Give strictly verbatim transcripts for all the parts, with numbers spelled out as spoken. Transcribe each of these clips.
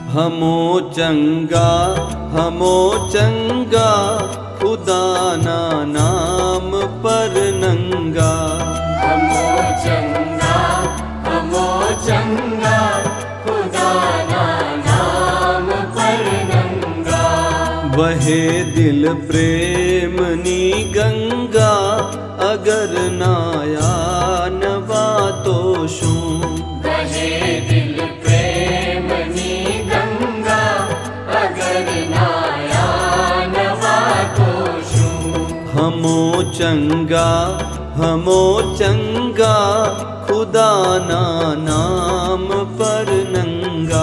हमो चंगा हमो चंगा खुदा ना नाम पर नंगा। हमो चंगा हमो चंगा खुदा ना नाम पर नंगा। वहे दिल प्रेम नी गंगा अगर नाया नवा तो शू। वहे दिल प्रेम नी गंगा अगर नाया नवा तो शू। हमो चंगा हमो चंगा खुदा ना नाम पर नंगा।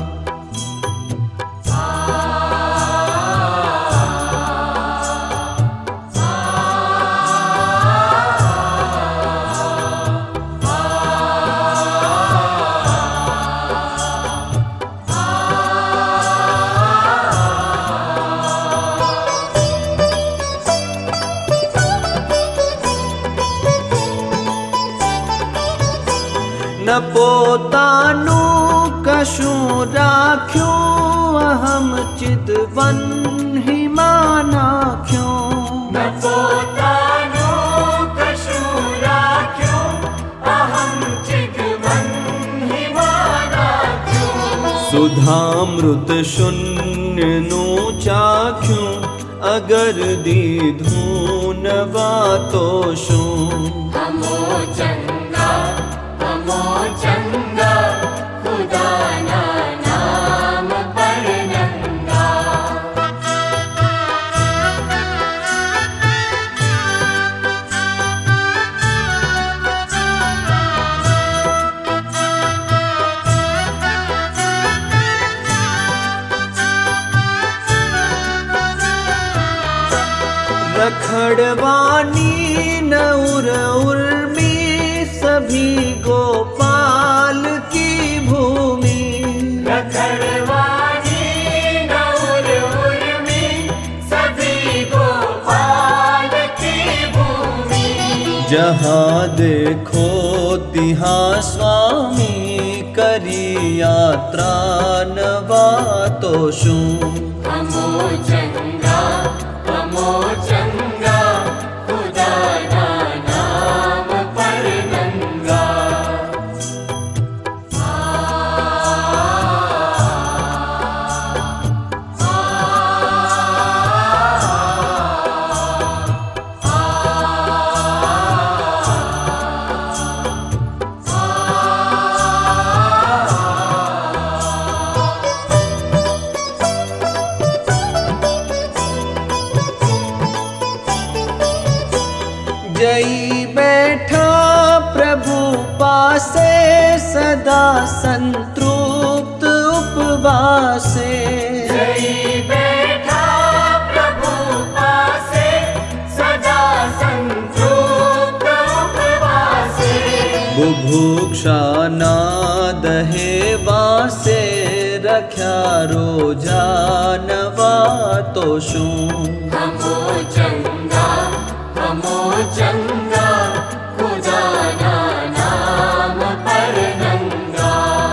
न पोतानु कशु राख्यो अहम चितवन ही मानाख्यो। न पोतानो कशु राख्यो अहम चितवन ही मानाख्यो। सुधामृत शून्य नु चाख्यो अगर दीधू नवा तो शू। हमो चंगा हमो चंगा खुदा ना नाम पर नंगा। रखड़वानी न उर उर्मी सभी गोपाल की भूमि। रखड़वानी न उर उर्मी सभी गोपाल की भूमि। जहाँ देखो तिहाँ स्वामी करी यात्रा नवा तो शू। हमो चंगा हमो चंगा खुदा ना नाम पर नंगा। जई बैठा प्रभु पासे सदा संतृप्त उपवासे। जई बैठा प्रभु पासे सदा संतृप्त उपवासे। बुभुक्षा ना दहे वासे रख्या रोजा नवा तो शू। हमो चंगा हमो चंगा खुदा ना नाम पर नंगा।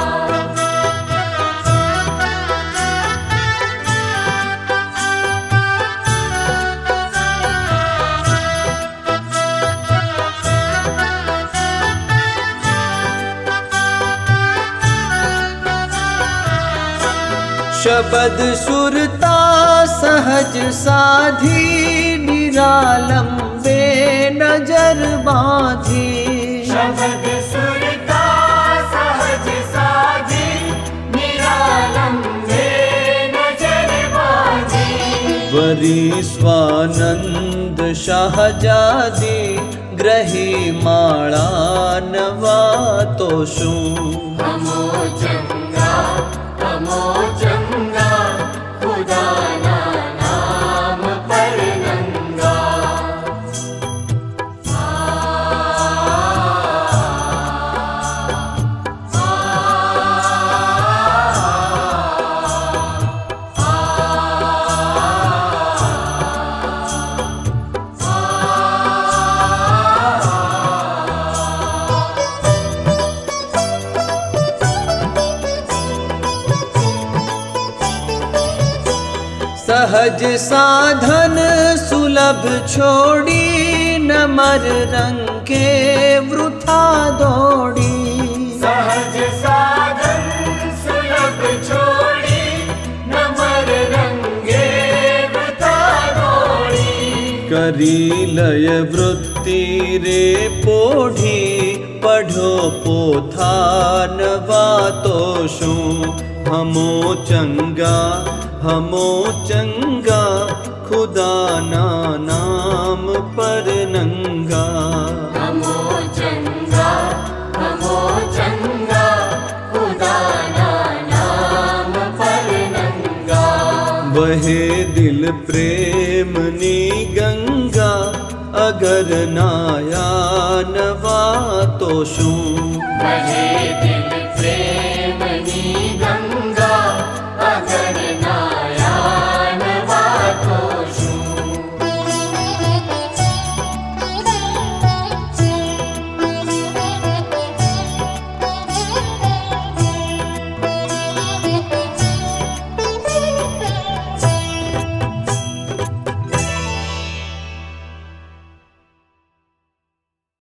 शबद सुरता सहज साधी निरालंबे नजर बांधी। शबद सुरता सहज साधी निरालंबे नजर बांधी। वरी स्वानंद शाहजादी ग्रही माला नवा तो शू। हमो चंगा हमो चंगा खुदा ना नाम पर नंगा। सहज साधन सुलभ छोड़ी न मर रंग के वृथा दौड़ी सहज साधन सुलभ छोड़ी न मर रंगे वृथा दौड़ी करी लय वृत्ति रे पोढ़ी पढ़ो पोथा नवा तो शू हमो चंगा हमो चंगा खुदा ना नाम पर नंगा हमो चंगा हमो चंगा खुदा ना नाम पर नंगा बहे दिल प्रेम नी गंगा अगर नाया नवा तो शू बहे